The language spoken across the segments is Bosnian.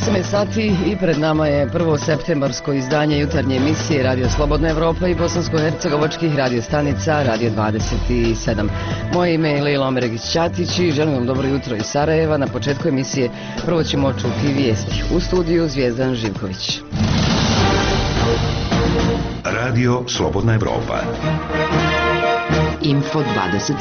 8 je sati i pred nama je prvo septembarsko izdanje jutarnje emisije Radio Slobodna Evropa i bosansko-hercegovačkih radiostanica Radio 27. Moje ime je Lejla Omeregić-Ćatić i želim vam dobro jutro iz Sarajeva. Na početku emisije prvo ćemo čuti vijesti. U studiju Zvijezdan Živković. Radio Slobodna Evropa. Info 27.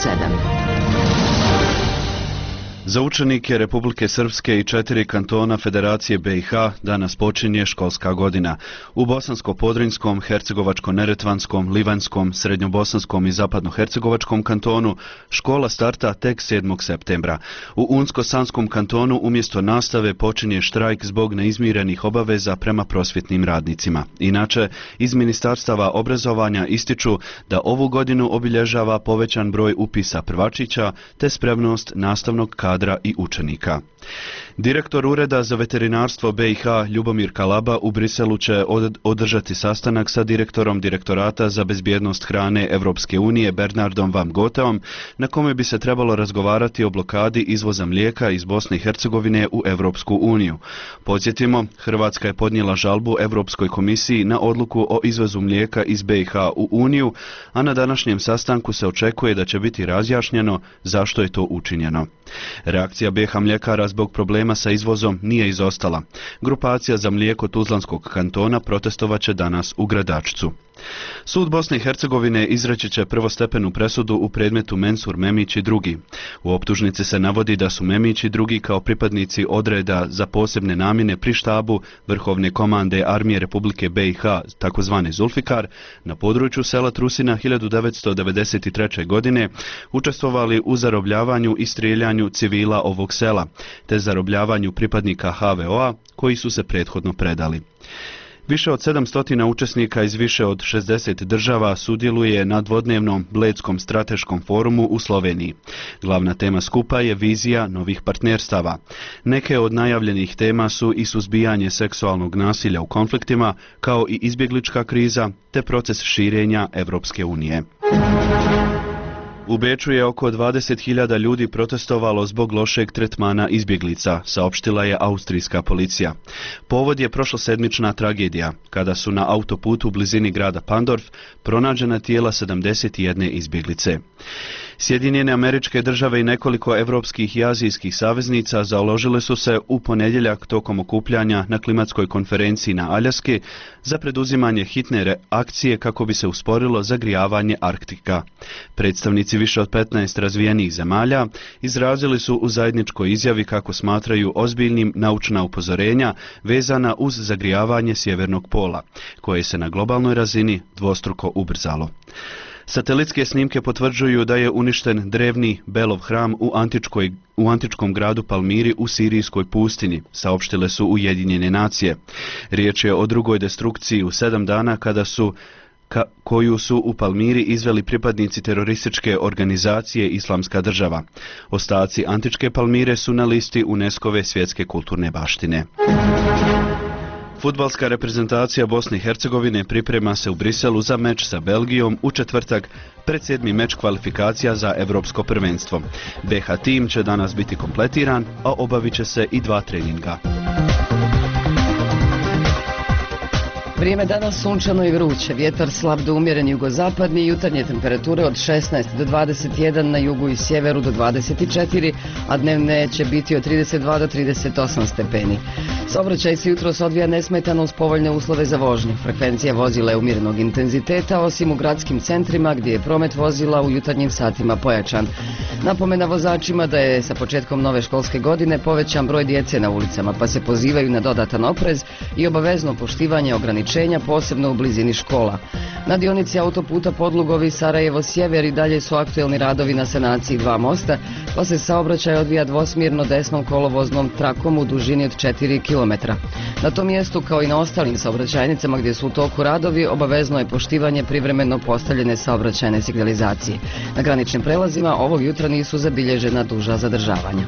Za učenike Republike Srpske i 4 kantona Federacije BiH danas počinje školska godina. U Bosansko-Podrinjskom, Hercegovačko-Neretvanskom, Livanjskom, Srednjobosanskom i Zapadno-Hercegovačkom kantonu škola starta tek 7. septembra. U Unsko-Sanskom kantonu umjesto nastave počinje štrajk zbog neizmirenih obaveza prema prosvjetnim radnicima. Inače, iz Ministarstava obrazovanja ističu da ovu godinu obilježava povećan broj upisa prvačića te spremnost nastavnog kadra i učenika. Direktor Ureda za veterinarstvo BiH Ljubomir Kalaba u Briselu će održati sastanak sa direktorom Direktorata za bezbjednost hrane Evropske unije Bernardom Van Goteom, na kome bi se trebalo razgovarati o blokadi izvoza mlijeka iz Bosne i Hercegovine u Evropsku uniju. Podsjetimo, Hrvatska je podnijela žalbu Europskoj komisiji na odluku o izvozu mlijeka iz BiH u Uniju, a na današnjem sastanku se očekuje da će biti razjašnjeno zašto je to učinjeno. Reakcija BiH mljekara zbog problema sa izvozom nije izostala. Grupacija za mlijeko Tuzlanskog kantona protestovaće danas u Gradačcu. Sud Bosne i Hercegovine izreći će prvostepenu presudu u predmetu Mensur Memić i drugi. U optužnici se navodi da su Memić i drugi kao pripadnici odreda za posebne namjene pri štabu Vrhovne komande Armije Republike BiH, takozvane Zulfikar, na području sela Trusina 1993. godine učestvovali u zarobljavanju i strijeljanju civila ovog sela, te zarobljavanju pripadnika HVO-a koji su se prethodno predali. Više od 700 učesnika iz više od 60 država sudjeluje na dvodnevnom Bledskom strateškom forumu u Sloveniji. Glavna tema skupa je vizija novih partnerstava. Neke od najavljenih tema su i suzbijanje seksualnog nasilja u konfliktima, kao i izbjeglička kriza, te proces širenja Evropske unije. U Beču je oko 20.000 ljudi protestovalo zbog lošeg tretmana izbjeglica, saopštila je austrijska policija. Povod je prošlosedmična tragedija, kada su na autoputu u blizini grada Pandorf pronađena tijela 71 izbjeglice. Sjedinjene Američke Države i nekoliko evropskih i azijskih saveznica založile su se u ponedjeljak tokom okupljanja na klimatskoj konferenciji na Aljaski za preduzimanje hitne akcije kako bi se usporilo zagrijavanje Arktika. Predstavnici više od 15 razvijenih zemalja izrazili su u zajedničkoj izjavi kako smatraju ozbiljnim naučna upozorenja vezana uz zagrijavanje sjevernog pola, koje se na globalnoj razini dvostruko ubrzalo. Satelitske snimke potvrđuju da je uništen drevni Belov hram u antičkom gradu Palmiri u sirijskoj pustinji, saopštile su Ujedinjene nacije. Riječ je o drugoj destrukciji u 7 dana koju su u Palmiri izveli pripadnici terorističke organizacije Islamska država. Ostaci antičke Palmire su na listi UNESCO-ve svjetske kulturne baštine. Fudbalska reprezentacija Bosne i Hercegovine priprema se u Briselu za meč sa Belgijom u četvrtak pred 7. meč kvalifikacija za Evropsko prvenstvo. BiH tim će danas biti kompletiran, a obavit će se i 2 treninga. Vrijeme danas sunčano i vruće, vjetar slab do umjeren jugozapadni, jutarnje temperature od 16 do 21, na jugu i sjeveru do 24, a dnevne će biti od 32 do 38 stepeni. Saobraćaj se jutros odvija nesmetano uz povoljne uslove za vožnju. Frekvencija vozila je umjerenog intenziteta, osim u gradskim centrima gdje je promet vozila u jutarnjim satima pojačan. Napomena vozačima da je sa početkom nove školske godine povećan broj djece na ulicama, pa se pozivaju na dodatan oprez i obavezno poštivanje ograničenja, posebno u blizini škola. Na dionici autoputa Podlugovi Sarajevo Sjever i dalje su aktuelni radovi na sanaciji 2 mosta, pa se saobraćaj odvija dvosmjerno desnom kolovoznom trakom u dužini od 4 km. Na tom mjestu, kao i na ostalim saobraćajnicama gdje su u toku radovi, obavezno je poštivanje privremeno postavljene saobraćajne signalizacije. Na graničnim prelazima ovog jutra nisu zabilježena duža zadržavanja.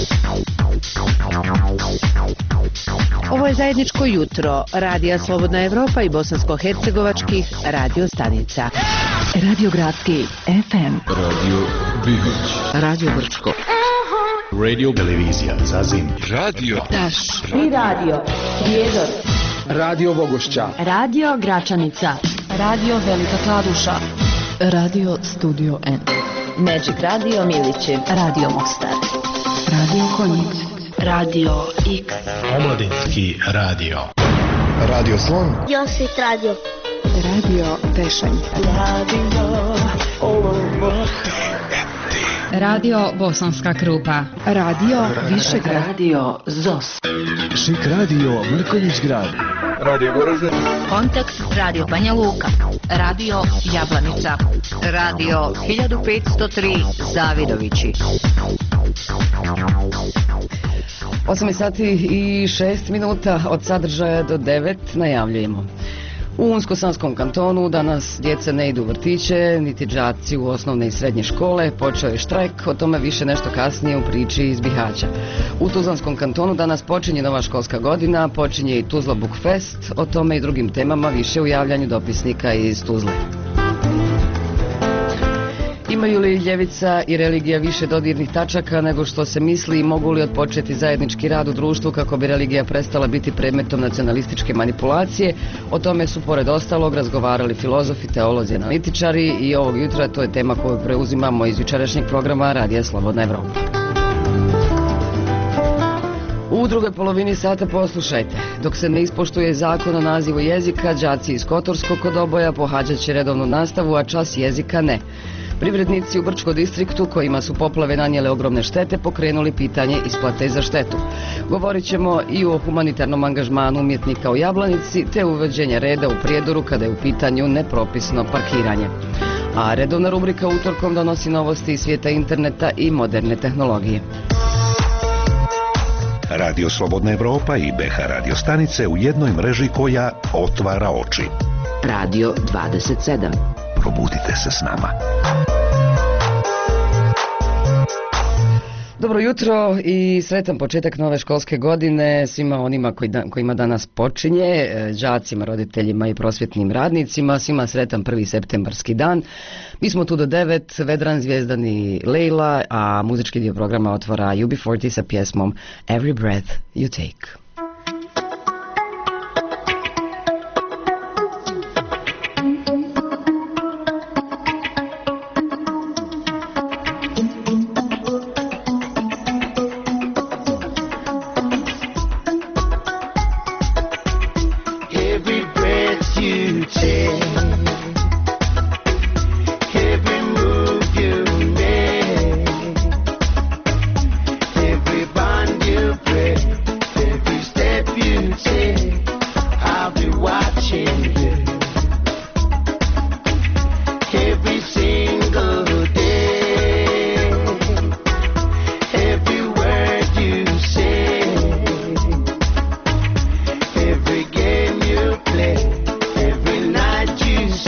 Ovo je zajedničko jutro Radija Slobodna Evropa i bosansko-hercegovačkih radio stanica. Radio Gradski FM, Radio Bibić, Radio Brčko, Radio televizija Zazin. Radio Daš i radio Prijedor, Radio Vogošća, Radio Gračanica, Radio Velika Kladuša, Radio Studio N, Magic Radio Milići, Radio Mostar, Radio Konjic, Radio X, Omladinski radio. Radio Slon, Josit Radio, Radio Tešanj, Radio Bosanska Krupa, Radio Višegrad, Radio ZOS, Šik radio Mrkonjić Grad, Radio Goražde, Kontakt Radio Banja Luka, Radio Jablanica, Radio 1503 Zavidovići. 8 sati i 6 minuta od sadržaja do 9 najavljujemo. U Unsko-Sanskom kantonu danas djeca ne idu u vrtiće, niti đaci u osnovne i srednje škole, počeo je štrajk, o tome više nešto kasnije u priči iz Bihaća. U Tuzlanskom kantonu danas počinje nova školska godina, počinje i Tuzla Book Fest, o tome i drugim temama više u javljanju dopisnika iz Tuzle. Imaju li ljevica i religija više dodirnih tačaka nego što se misli i mogu li otpočeti zajednički rad u društvu kako bi religija prestala biti predmetom nacionalističke manipulacije? O tome su pored ostalog razgovarali filozofi, teolozi, analitičari i ovog jutra to je tema koju preuzimamo iz jučerašnjeg programa Radija Slobodna Evropa. U drugoj polovini sata poslušajte. Dok se ne ispoštuje zakon o nazivu jezika, đaci iz Kotorskog kod Oboja pohađat će redovnu nastavu, a čas jezika ne. Privrednici u Brčko distriktu, kojima su poplave nanijele ogromne štete, pokrenuli pitanje isplate za štetu. Govorit ćemo i o humanitarnom angažmanu umjetnika u Jablanici, te uvođenje reda u Prijedoru kada je u pitanju nepropisno parkiranje. A redovna rubrika utorkom donosi novosti iz svijeta interneta i moderne tehnologije. Radio Slobodna Evropa i BH radio stanice u jednoj mreži koja otvara oči. Radio 27. Probudite se s nama. Dobro jutro i sretan početak nove školske godine svima onima kojima danas počinje, đacima, roditeljima i prosvjetnim radnicima, svima sretan 1. septembarski dan. Mi smo tu do 9, Vedran, Zvijezdan i Lejla, a muzički dio programa otvara UB40 sa pjesmom Every Breath You Take. Every game you play, every night you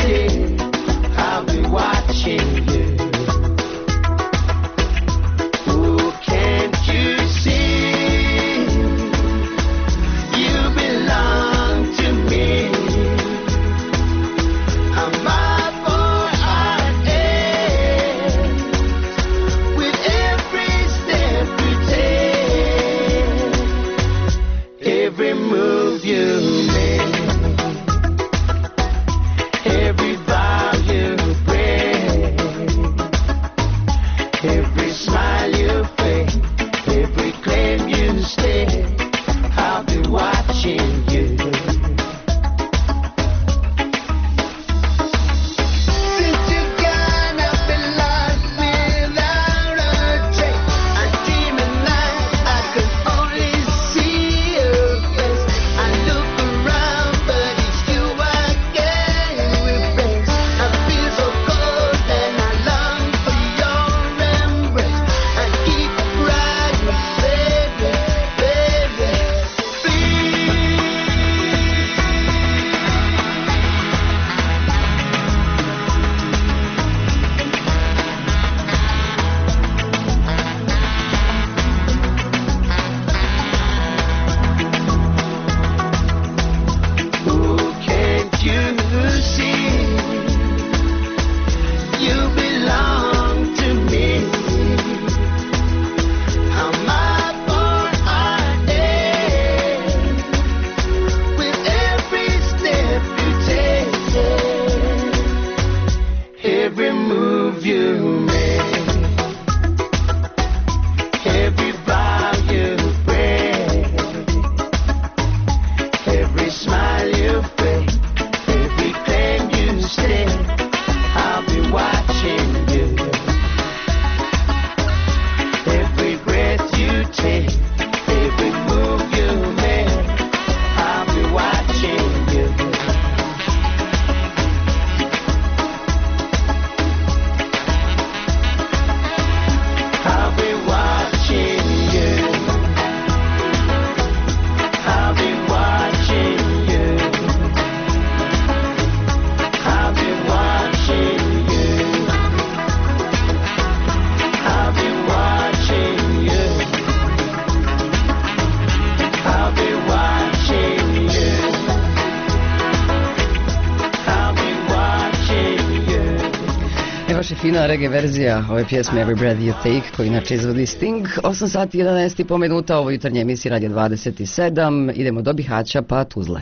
fina reggae verzija ove pjesme Every Breath You Take, koju inače izvodi Sting. 8 sati 11,5 minuta, ovo jutarnje emisije Radio 27. Idemo do Bihaća pa Tuzle.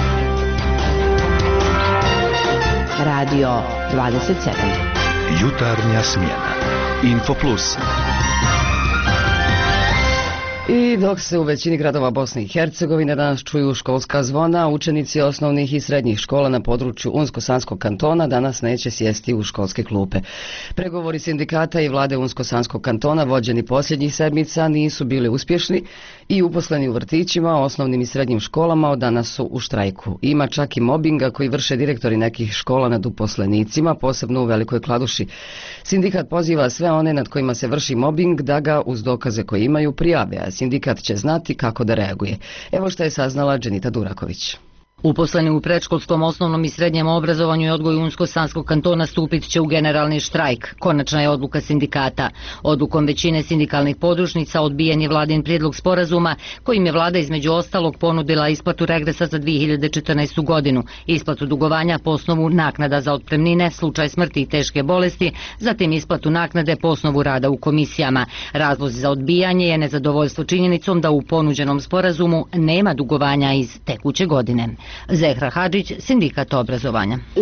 Radio 27. Jutarnja smjena. Info Plus. I dok se u većini gradova Bosne i Hercegovine danas čuju školska zvona, učenici osnovnih i srednjih škola na području Unsko-Sanskog kantona danas neće sjesti u školske klupe. Pregovori sindikata i vlade Unsko-Sanskog kantona vođeni posljednjih sedmica nisu bili uspješni i uposleni u vrtićima, osnovnim i srednjim školama od danas su u štrajku. Ima čak i mobinga koji vrše direktori nekih škola nad uposlenicima, posebno u Velikoj Kladuši. Sindikat poziva sve one nad kojima se vrši mobing da ga uz dokaze koje imaju prijave, a sindikat će znati kako da reaguje. Evo što je saznala Dženita Duraković. Uposleni u predškolskom, osnovnom i srednjem obrazovanju i odgoju Unsko-Sanskog kantona stupit će u generalni štrajk. Konačna je odluka sindikata. Odlukom većine sindikalnih podružnica odbijen je vladin prijedlog sporazuma kojim je vlada između ostalog ponudila isplatu regresa za 2014. godinu, isplatu dugovanja po osnovu naknada za otpremnine, slučaj smrti i teške bolesti, zatim isplatu naknade po osnovu rada u komisijama. Razlozi za odbijanje je nezadovoljstvo činjenicom da u ponuđenom sporazumu nema dugovanja iz tekuće godine. Zehra Hadžić, sindikat obrazovanja. U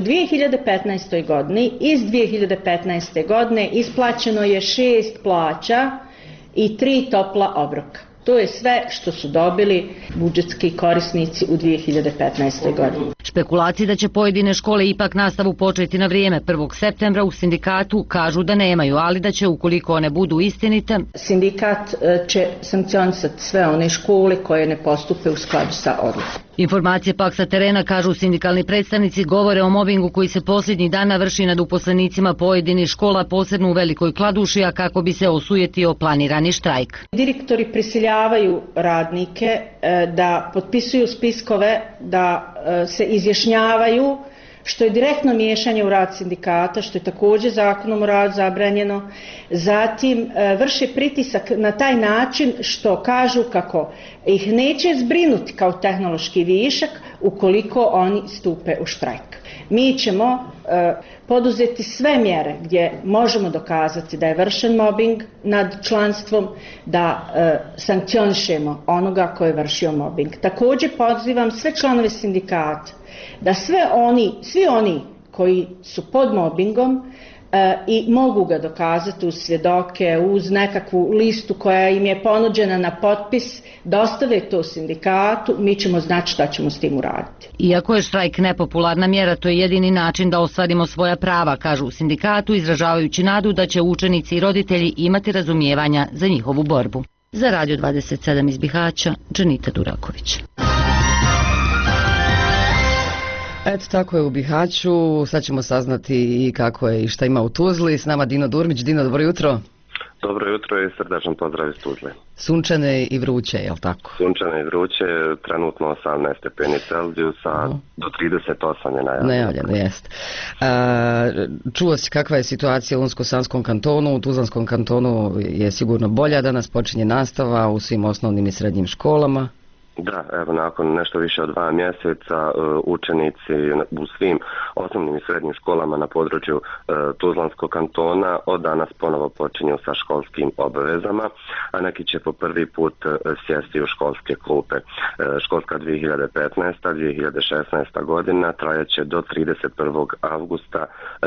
2015. godini iz 2015. godine isplaćeno je 6 plaća i 3 topla obroka. To je sve što su dobili budžetski korisnici u 2015. godini. Špekulacije da će pojedine škole ipak nastavu početi na vrijeme 1. septembra u sindikatu kažu da nemaju, ali da će ukoliko one budu istinite. Sindikat će sankcionisati sve one škole koje ne postupe u skladu sa odlukom. Informacije pak sa terena, kažu sindikalni predstavnici, govore o mobingu koji se posljednjih dana vrši nad uposlenicima pojedinih škola, posebno u Velikoj Kladuši, a kako bi se osujetio planirani štrajk. Direktori prisiljavaju radnike da potpisuju spiskove, da se izjašnjavaju, što je direktno miješanje u rad sindikata, što je također zakonom o radu zabranjeno. Zatim vrše pritisak na taj način što kažu kako ih neće zbrinuti kao tehnološki višak ukoliko oni stupe u štrajk. Mi ćemo poduzeti sve mjere gdje možemo dokazati da je vršen mobbing nad članstvom, da sankcionišemo onoga ko je vršio mobbing. Također pozivam sve članove sindikata da svi oni koji su pod mobbingom i mogu ga dokazati uz svjedoke, uz nekakvu listu koja im je ponuđena na potpis, dostave to sindikatu, mi ćemo znati šta ćemo s tim uraditi. Iako je štrajk nepopularna mjera, to je jedini način da ostvarimo svoja prava, kažu u sindikatu, izražavajući nadu da će učenici i roditelji imati razumijevanja za njihovu borbu. Za Radio 27 iz Bihaća, Dženita Duraković. Eto, tako je u Bihaću. Sad ćemo saznati i kako je i šta ima u Tuzli. S nama Dino Durmić. Dino, dobro jutro. Dobro jutro i srdačan pozdrav iz Tuzle. Sunčane i vruće, je li tako? Sunčane i vruće, trenutno 18 stepeni Celzijusa, do 38 je najavljeno. Najavljeno, jest. Čuo si kakva je situacija u Unsko-Sanskom kantonu, u Tuzlanskom kantonu je sigurno bolja, danas počinje nastava u svim osnovnim i srednjim školama. Da, evo nakon nešto više od 2 mjeseca učenici u svim osnovnim i srednjim školama na području Tuzlanskog kantona od danas ponovo počinju sa školskim obavezama, a neki će po prvi put sjesti u školske klupe. Školska 2015-2016 godina trajaće do 31. avgusta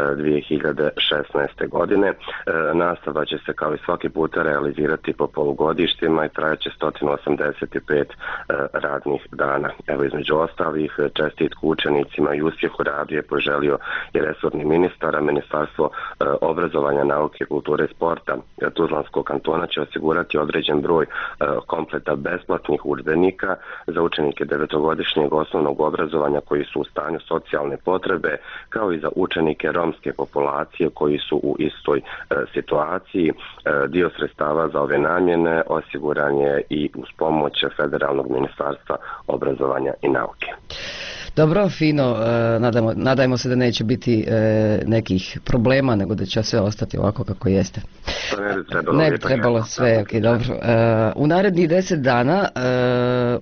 2016. godine. Nastava će se kao i svaki put realizirati po polugodištima i trajaće 185 radnih dana. Evo, između ostalih, čestitku učenicima i uspjeh u radu je poželio i resorni ministar, a Ministarstvo obrazovanja, nauke, kulture i sporta Tuzlanskog kantona će osigurati određen broj kompleta besplatnih udžbenika za učenike 9-godišnjeg osnovnog obrazovanja koji su u stanju socijalne potrebe, kao i za učenike romske populacije koji su u istoj situaciji. Dio sredstava za ove namjene osiguran je i uz pomoć Federalnog ministarstva obrazovanja i nauke. Dobro, fino, nadajmo se da neće biti nekih problema, nego da će sve ostati ovako kako jeste. Ne bi trebalo sve, ok, dobro. U narednih 10 dana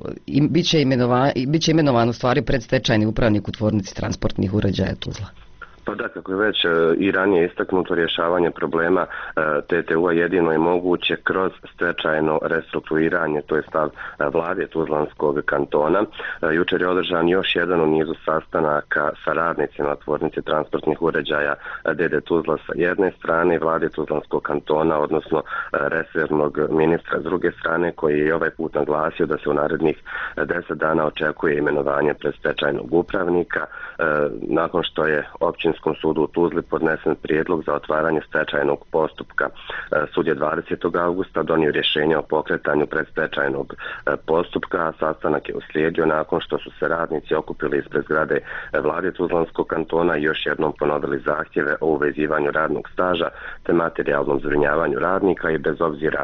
bit će imenovan u stvari predstečajni upravnik u tvornici transportnih uređaja Tuzla. Pa da, kako je već i ranije istaknuto, rješavanje problema TTU-a jedino je moguće kroz stečajno restrukturiranje, to je stav vlade Tuzlanskog kantona. Jučer je održan još jedan u nizu sastanaka sa radnicima tvornice transportnih uređaja DD Tuzla sa jedne strane i vlade Tuzlanskog kantona, odnosno resornog ministra s druge strane, koji je ovaj put naglasio da se u narednih 10 dana očekuje imenovanje predstečajnog upravnika. Nakon što je Općinskom sudu u Tuzli podnesen prijedlog za otvaranje stečajnog postupka, sud je 20. augusta donio rješenje o pokretanju predstečajnog postupka, a sastanak je uslijedio nakon što su se radnici okupili ispred zgrade vlade Tuzlanskog kantona i još jednom ponovili zahtjeve o uvezivanju radnog staža te materijalnom zbrinjavanju radnika i bez obzira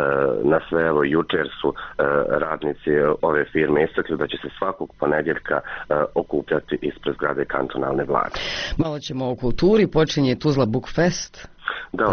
na sve, evo jučer su radnici ove firme istakli da će se svakog ponedjeljka okupljati ispred zgrade kantonalne vlade. Malo ćemo o kulturi, počinje Tuzla Book Fest. Da,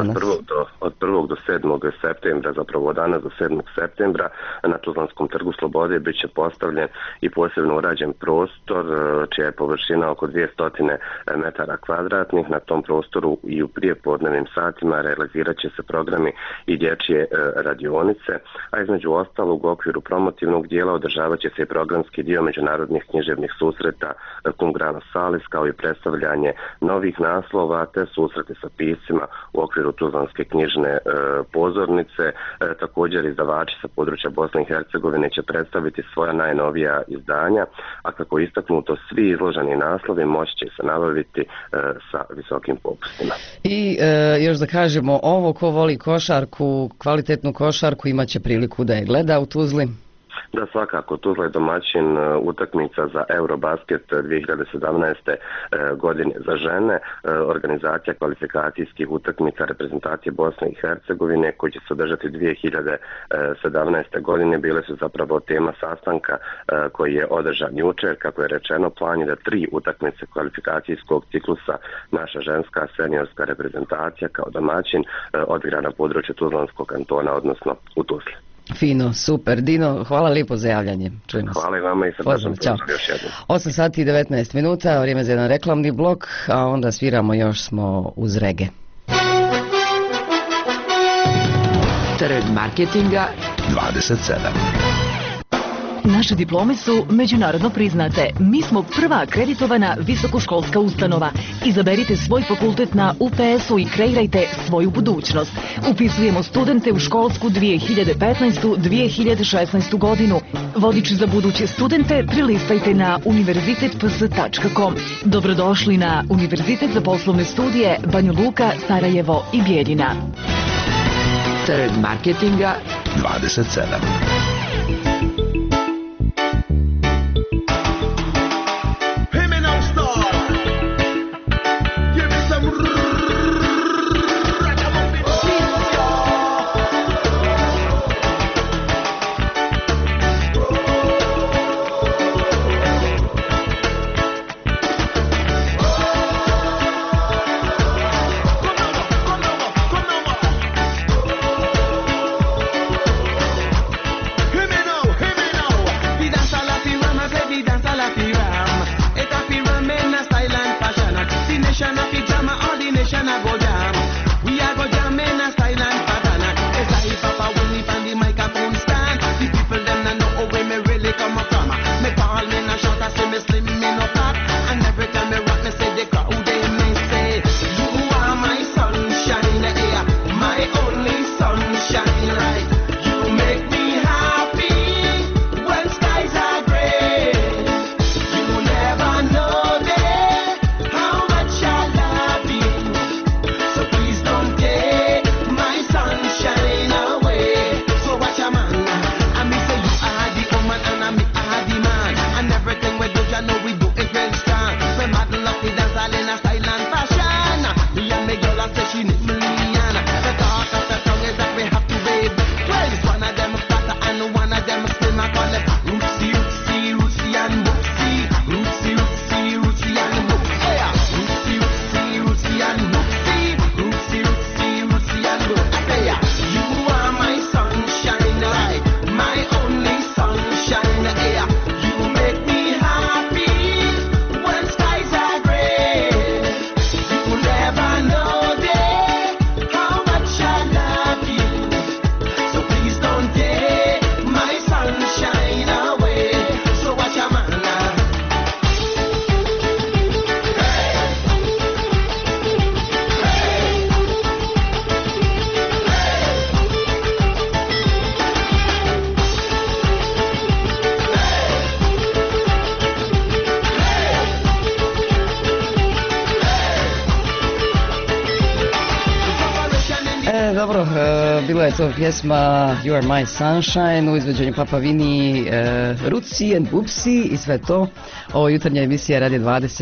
od 1. do 7. septembra, zapravo danas do 7. septembra na Tuzlanskom trgu Slobode bit će postavljen i posebno urađen prostor čija je površina oko 200 metara kvadratnih. Na tom prostoru i u prijepodnevnim satima realizirat će se programi i dječje radionice, a između ostalog u okviru promotivnog dijela održavat će se i programski dio međunarodnih književnih susreta Cum grano salis, kao i predstavljanje novih naslova te susrete sa piscima u okviru Tuzlanske knjižne pozornice. Također izdavači sa područja Bosne i Hercegovine će predstaviti svoja najnovija izdanja, a kako je istaknuto, svi izloženi naslovi moći će se nabaviti sa visokim popustima. I još da kažemo ovo, ko voli košarku, kvalitetnu košarku, imat će priliku da je gleda u Tuzli. Da, svakako, Tuzla je domaćin utakmica za Eurobasket 2017. godine za žene, organizacija kvalifikacijskih utakmica reprezentacije Bosne i Hercegovine koji će se održati 2017. godine. Bile su zapravo tema sastanka koji je održan jučer. Kako je rečeno, plan je da 3 utakmice kvalifikacijskog ciklusa naša ženska seniorska reprezentacija kao domaćin odigra na području Tuzlanskog kantona, odnosno u Tuzli. Fino, super. Dino, hvala lijepo za javljanje. Čujemo se. Hvala i vama i srdačno pozdrav još jednom. 8 sati i 19 minuta, vrijeme za jedan reklamni blok, a onda sviramo, još smo uz rege. Trg marketinga 27. Naše diplome su međunarodno priznate. Mi smo prva akreditovana visokoškolska ustanova. Izaberite svoj fakultet na UPS-u i kreirajte svoju budućnost. Upisujemo studente u školsku 2015-2016 godinu. Vodič za buduće studente prilistajte na univerzitetps.com. Dobrodošli na Univerzitet za poslovne studije Banja Luka, Sarajevo i Bijeljina. Trg marketinga 27. Dobro, bila je to pjesma You Are My Sunshine u izvođenju Papa Vini, Ruci and Bupsi i sve to. Ovo jutarnja emisija radi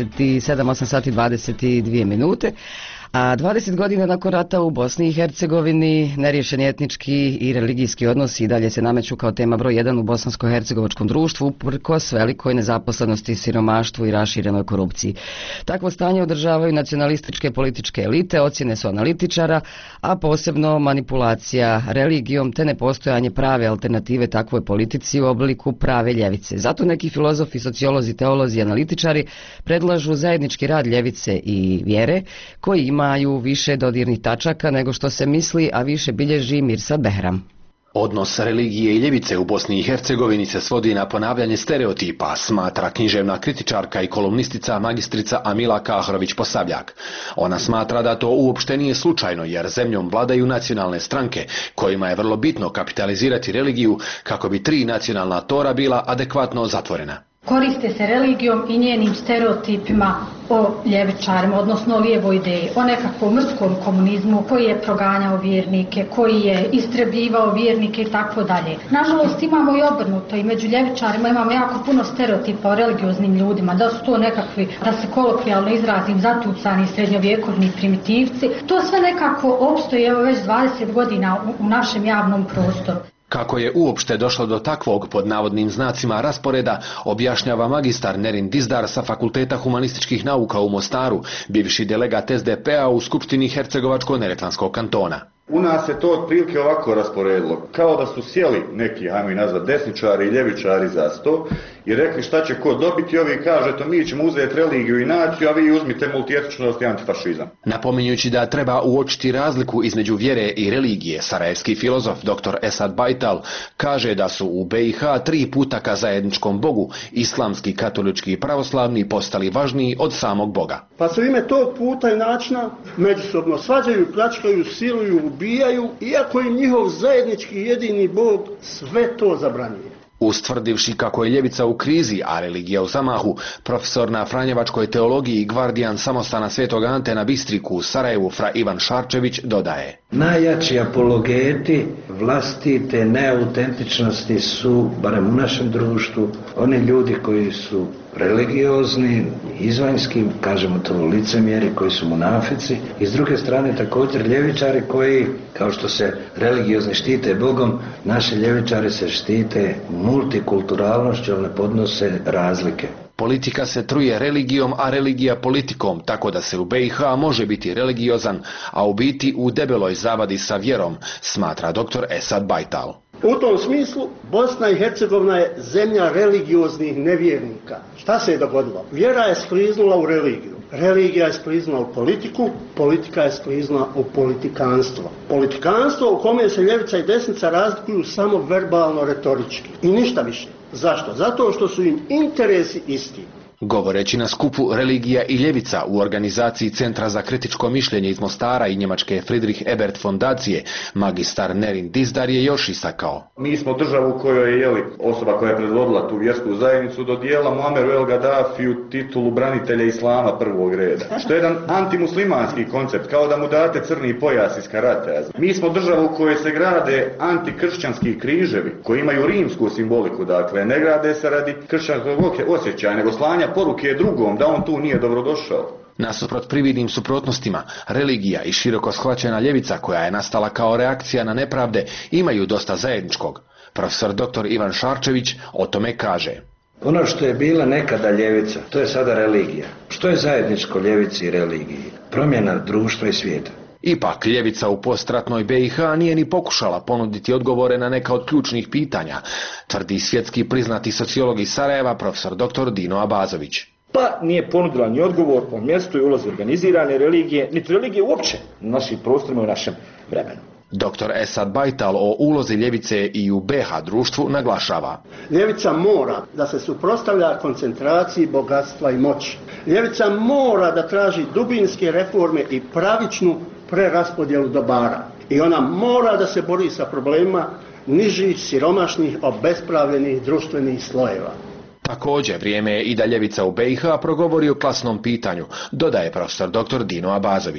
8 sati 22 minute. A 20 godina nakon rata u Bosni i Hercegovini neriješeni etnički i religijski odnosi i dalje se nameću kao tema broj 1 u bosansko-hercegovačkom društvu uprkos velikoj nezaposlenosti, siromaštvu i raširenoj korupciji. Takvo stanje održavaju nacionalističke političke elite, ocjene su analitičara, a posebno manipulacija religijom te nepostojanje prave alternative takvoj politici u obliku prave ljevice. Zato neki filozofi, sociolozi, teolozi i analitičari predlažu zajednički rad ljevice i vjere koji imaju više dodirnih tačaka nego što se misli, a više bilježi Mirsad Behram. Odnos religije i ljevice u Bosni i Hercegovini se svodi na ponavljanje stereotipa, smatra književna kritičarka i kolumnistica magistrica Amila Kahrović-Posavljak. Ona smatra da to uopšte nije slučajno jer zemljom vladaju nacionalne stranke kojima je vrlo bitno kapitalizirati religiju kako bi 3 nacionalna tora bila adekvatno zatvorena. Koriste se religijom i njenim stereotipima o ljevičarima, odnosno o lijevoj ideji, o nekakvom mrskom komunizmu koji je proganjao vjernike, koji je istrebljivao vjernike i tako dalje. Nažalost imamo i obrnuto i među ljevičarima imamo jako puno stereotipa o religioznim ljudima, da su to nekakvi, da se kolokvijalno izrazim, zatucani srednjovjekovni primitivci. To sve nekako opstoji evo već 20 godina u našem javnom prostoru. Kako je uopšte došlo do takvog pod navodnim znacima rasporeda, objašnjava magistar Nerin Dizdar sa Fakulteta humanističkih nauka u Mostaru, bivši delegat SDP-a u Skupštini Hercegovačko-neretvanskog kantona. U nas se to otprilike ovako rasporedilo, kao da su sjeli neki, hajmo i nazvat, desničari i ljevičari za sto i rekli šta će ko dobiti, ovi kaže to mi ćemo uzeti religiju i naciju, a vi uzmite multietničnost i antifašizam. Napominjući da treba uočiti razliku između vjere i religije, sarajevski filozof dr. Esad Bajtal kaže da su u BiH 3 puta ka zajedničkom Bogu, islamski, katolički i pravoslavni, postali važniji od samog Boga. Pa se u ime tog puta i načina međusobno svađaju, pljačkaju, siluju, ubijaju, iako im njihov zajednički jedini Bog sve to zabranjuje. Ustvrdivši kako je ljevica u krizi, a religija u zamahu, profesor na franjevačkoj teologiji i gvardijan samostana Svetog Ante na Bistriku u Sarajevu fra Ivan Šarčević dodaje: najjači apologeti vlastite neautentičnosti su, barem u našem društvu, oni ljudi koji su religiozni, izvanjski, kažemo to licemjeri, koji su munafici, i s druge strane također ljevičari koji, kao što se religiozni štite Bogom, naši ljevičari se štite multikulturalnošću, ali ne podnose razlike. Politika se truje religijom, a religija politikom, tako da se u BiH može biti religiozan, a u biti u debeloj zavadi sa vjerom, smatra dr. Esad Bajtal. U tom smislu Bosna i Hercegovina je zemlja religioznih nevjernika. Šta se je dogodilo? Vjera je skliznula u religiju. Religija je skliznula u politiku, politika je skliznula u politikanstvo. Politikanstvo u kome se ljevica i desnica razlikuju samo verbalno, retorički. I ništa više. Zašto? Zato što su im interesi isti. Govoreći na skupu Religija i ljevica u organizaciji Centra za kritičko mišljenje iz Mostara i njemačke Friedrich Ebert fondacije, magistar Nerin Dizdar je još istakao: mi smo državu u kojoj je osoba koja je predvodila tu vjersku zajednicu dodijela Muammeru El Gaddafiju titulu branitelja islama prvog reda. Što je jedan antimuslimanski koncept, kao da mu date crni pojas iz karate. Mi smo državu u kojoj se grade antikršćanski križevi koji imaju rimsku simboliku, dakle ne grade se radi kršćanskog osjećaja, nego slanja poruke drugom da on tu nije dobrodošao. Nasuprot prividnim suprotnostima, religija i široko shvaćena ljevica koja je nastala kao reakcija na nepravde imaju dosta zajedničkog. Profesor dr. Ivan Šarčević o tome kaže: ono što je bila nekada ljevica, to je sada religija. Što je zajedničko ljevici i religiji? Promjena društva i svijeta. Ipak, ljevica u postratnoj BiH nije ni pokušala ponuditi odgovore na neka od ključnih pitanja, tvrdi svjetski priznati sociolog iz Sarajeva, profesor dr. Dino Abazović. Pa nije ponudila ni odgovor o mjestu i ulozi organizirane religije, niti religije uopće na našim prostorima i u našem vremenu. Dr. Esad Bajtal o ulozi ljevice i u BiH društvu naglašava: ljevica mora da se suprotstavlja koncentraciji bogatstva i moći. Ljevica mora da traži dubinske reforme i pravičnu preraspodjelu dobara. I ona mora da se bori sa problemima nižih, siromašnih, obespravljenih društvenih slojeva. Također, vrijeme je i da ljevica u BiH progovori o klasnom pitanju, dodaje profesor dr. Dino Abazović.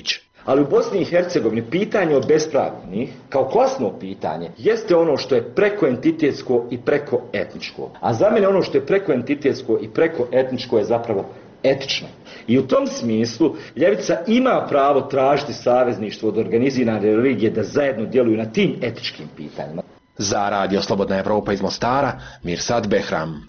Ali u Bosni i Hercegovini pitanje obespravljenih, kao klasno pitanje, jeste ono što je preko entitetsko i preko etničko. A za mene ono što je preko entitetsko i preko etničko je zapravo etično. I u tom smislu ljevica ima pravo tražiti savezništvo od organizirane religije da zajedno djeluju na tim etičkim pitanjima. Za Radio Slobodna Evropa iz Mostara, Mirsad Behram.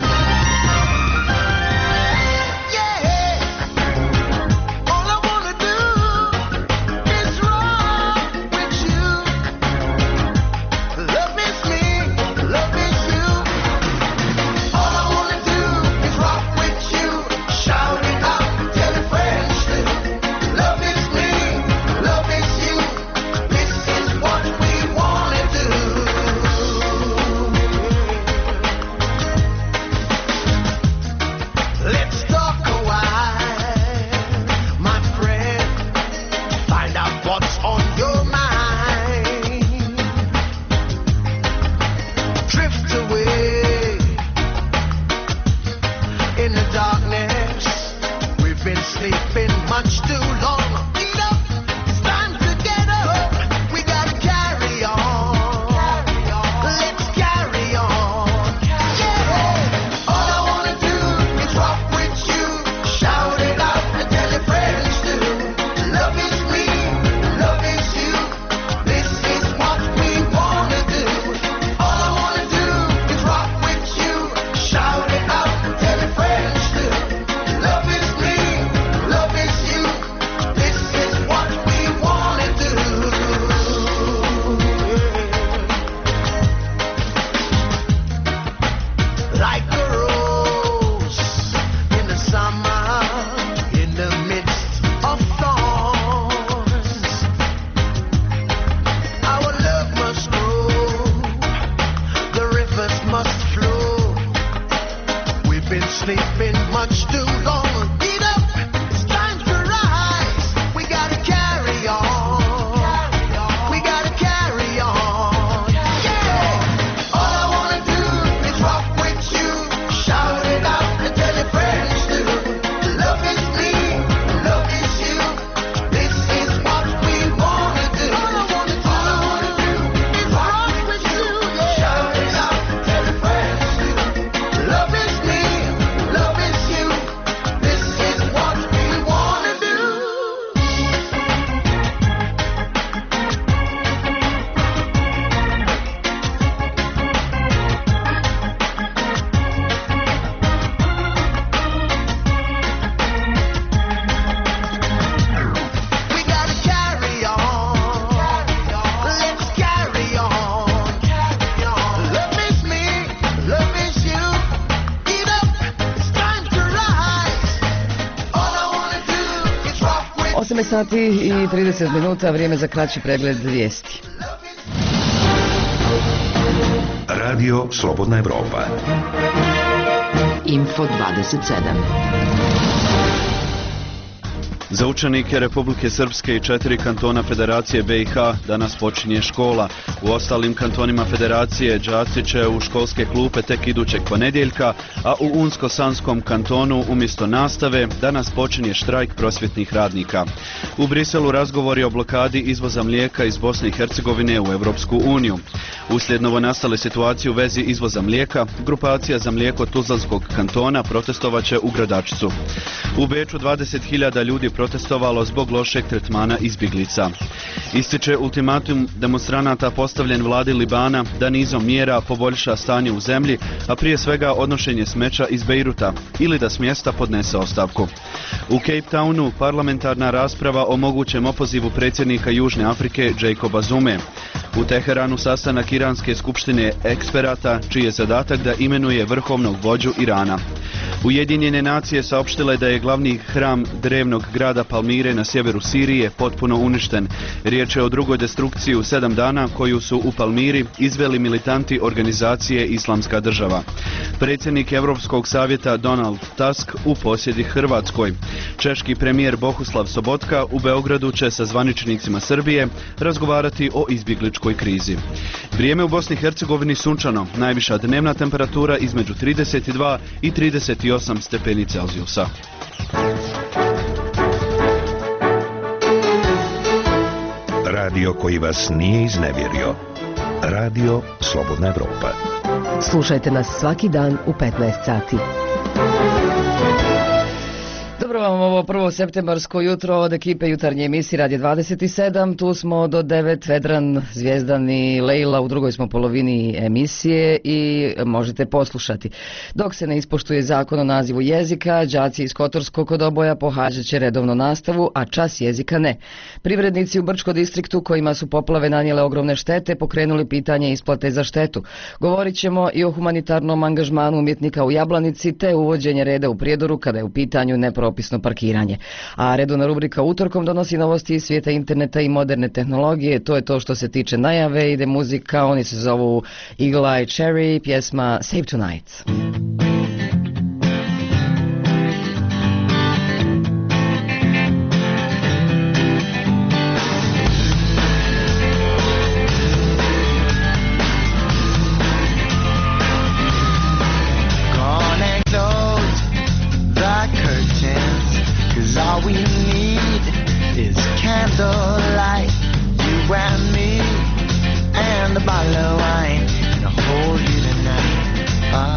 Sati i 30 minuta, vrijeme za kraći pregled vijesti. Radio Slobodna Evropa. Info 27. Za učenike Republike Srpske i 4 kantona Federacije BiH danas počinje škola. U ostalim kantonima Federacije đaci će u školske klupe tek idućeg ponedjeljka, a u Unsko-Sanskom kantonu umjesto nastave danas počinje štrajk prosvjetnih radnika. U Briselu razgovori o blokadi izvoza mlijeka iz Bosne i Hercegovine u Europsku uniju. Uslijed novonastale situacije u vezi izvoza mlijeka, grupacija za mlijeko Tuzlanskog kantona protestovaće u Gradačcu. U Beču 20.000 ljudi protestovalo zbog lošeg tretmana izbjeglica. Ističe ultimatum demonstranata postavljen vladi Libana da nizom mjera poboljša stanje u zemlji, a prije svega odnošenje smeća iz Bejruta ili da s mjesta podnese ostavku. U Cape Townu parlamentarna rasprava o mogućem opozivu predsjednika Južne Afrike Jacoba Zume. U Teheranu sastanak Iranske skupštine eksperata čiji je zadatak da imenuje vrhovnog vođu Irana. Ujedinjene nacije saopštile da je glavni hram drevnog grada Palmire na sjeveru Sirije potpuno uništen. Riječ je o drugoj destrukciji u 7 dana koju su u Palmiri izveli militanti organizacije Islamska država. Predsjednik Europskog savjeta Donald Tusk u posjedi Hrvatskoj. Češki premijer Bohuslav Sobotka u Beogradu će sa zvaničnicima Srbije razgovarati o izbjegličkoj krizi. Vrijeme u Bosni i Hercegovini sunčano, najviša dnevna temperatura između 32 i 38 stepeni Celzijusa. Radio koji vas nije iznevjerio. Radio Slobodna Evropa. Slušajte nas svaki dan u 15 sati. Dobro vam ovo 1. septembarsko jutro od ekipe jutarnje emisije Radio 27. Tu smo do 9, Vedran, Zvijezdan i Lejla, u drugoj smo polovini emisije i možete poslušati. Dok se ne ispoštuje zakon o nazivu jezika, đaci iz Kotorskog Kodoboja pohađat će redovno nastavu, a čas jezika ne. Privrednici u Brčko distriktu kojima su poplave nanijele ogromne štete pokrenuli pitanje isplate za štetu. Govorit ćemo i o humanitarnom angažmanu umjetnika u Jablanici te uvođenje reda u Prijedoru kada je u pitanju nepropisno parkiranje. A redovna rubrika utorkom donosi novosti iz svijeta interneta i moderne tehnologije. To je to što se tiče najave. Ide muzika, oni se zovu Eagle Eye Cherry, pjesma Save Tonight. All we need is candlelight, you and me, and a bottle of wine to hold you tonight.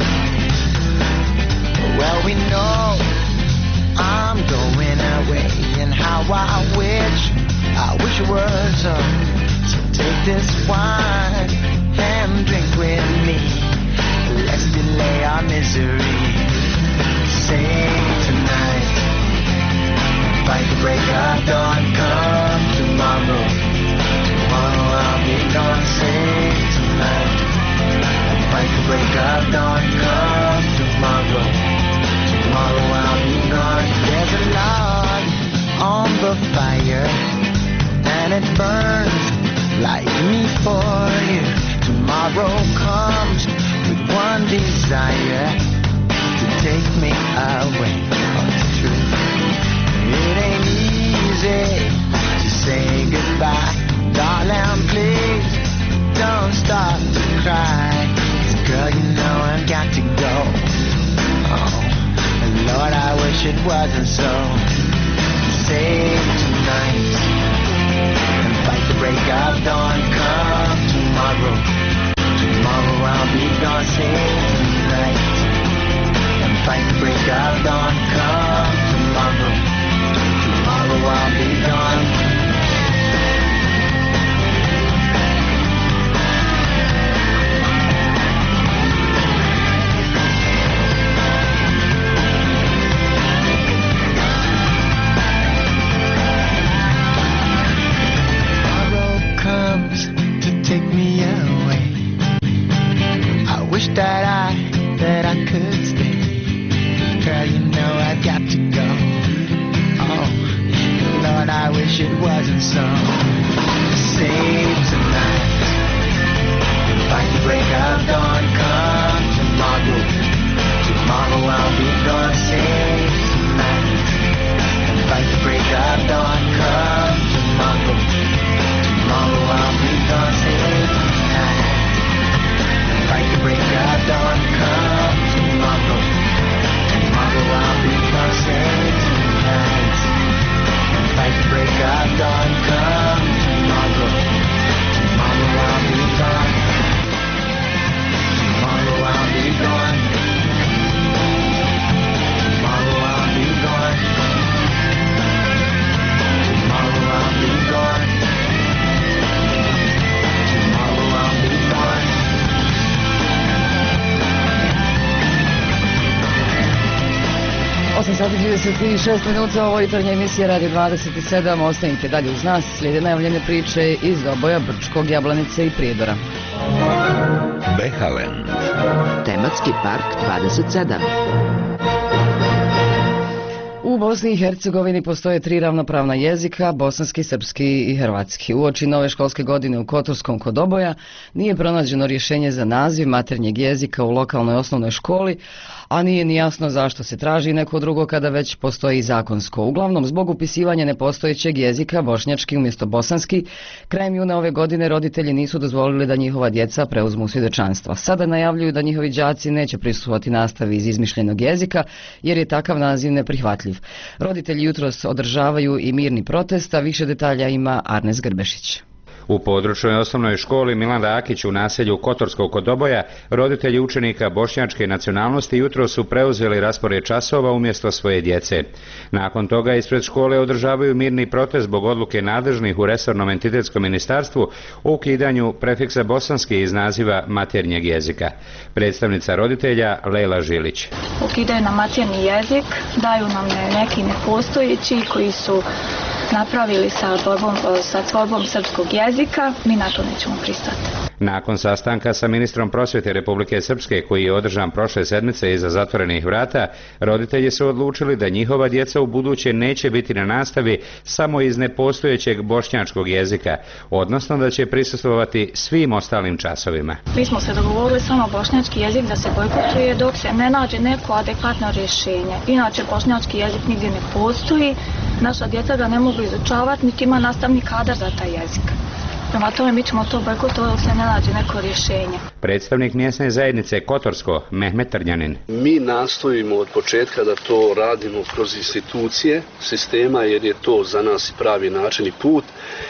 Well, we know I'm going away, and how I wish it was so take this wine and drink with me. Let's delay our misery. Sing tonight. Fight the break of dawn, come tomorrow. Tomorrow I'll be gone, sing tonight. Fight the break of dawn, come tomorrow. Tomorrow I'll be gone. There's a log on the fire, and it burns like me for you. Tomorrow comes with one desire, to take me away from the truth. It ain't easy to say goodbye, darling, please don't start to cry. 'Cause girl, you know I've got to go. Oh, and Lord, I wish it wasn't so. Save tonight and fight the break of dawn. Come tomorrow, tomorrow I'll be gone. Save tonight and fight the break of dawn. Come tomorrow. Tomorrow I'll be gone. Tomorrow comes to take me away. I wish that I could stay. Girl, you know I've got to go. Oh, Lord, I wish it wasn't so. Save tonight. Fight the break of dawn. Come tomorrow. Tomorrow I'll be gone. Save tonight. Fight the break of dawn. Come tomorrow. Tomorrow I'll be gone. Save tonight. Fight the break of dawn. Come tomorrow. Tomorrow I'll be gone. Save tonight. Fight the break of dawn, come tomorrow. Tomorrow I'll be gone. Tomorrow I'll be gone. Tomorrow I'll be gone. Tomorrow I'll be gone. Tomorrow I'll be gone. 8 sati 36 minuta, ovo jutarnja emisija Radio 27, ostanite dalje uz nas, slijede najavljene priče iz oboja Brčkog, Jablanice i Prijedora. Behalen. Tematski park 27. U Bosni i Hercegovini postoje 3 ravnopravna jezika, bosanski, srpski i hrvatski. Uoči nove školske godine u Kotorskom kod Oboja nije pronađeno rješenje za naziv maternjeg jezika u lokalnoj osnovnoj školi, a nije ni jasno zašto se traži neko drugo kada već postoji zakonsko. Uglavnom, zbog upisivanja nepostojećeg jezika, bošnjački umjesto bosanski, krajem juna ove godine roditelji nisu dozvolili da njihova djeca preuzmu svjedočanstva. Sada najavljuju da njihovi đaci neće prisustvovati nastavi iz izmišljenog jezika, jer je takav naziv neprihvatljiv. Roditelji jutros održavaju i mirni protest, a više detalja ima Arnes Grbešić. U područnoj osnovnoj školi Milan Rakić u naselju Kotorskog kod Doboja roditelji učenika bošnjačke nacionalnosti jutro su preuzeli raspored časova umjesto svoje djece. Nakon toga ispred škole održavaju mirni protest zbog odluke nadležnih u resornom entitetskom ministarstvu o ukidanju prefiksa bosanski iz naziva maternjeg jezika. Predstavnica roditelja Lejla Žilić. Ukidaju nam maternji jezik, daju nam neki nepostojeći koji su napravili sa tvorbom srpskog jezika, mi na to nećemo pristati. Nakon sastanka sa ministrom prosvjete Republike Srpske, koji je održan prošle sedmice iza zatvorenih vrata, roditelji su odlučili da njihova djeca u buduće neće biti na nastavi samo iz nepostojećeg bošnjačkog jezika, odnosno da će prisustvovati svim ostalim časovima. Mi smo se dogovorili samo bošnjački jezik da se bojkotuje dok se ne nađe neko adekvatno rješenje. Inače, bošnjački jezik nigdje ne postoji, naša djeca ga ne mogu izučavati, niti ima nastavni kadar za taj jezik. Prema tome mi ćemo to bojkotovati dok se ne nađe neko rješenje. Predstavnik mjesne zajednice Kotorsko, Mehmet Trnjanin. Mi nastojimo od početka da to radimo kroz institucije sistema, jer je to za nas pravi način i put.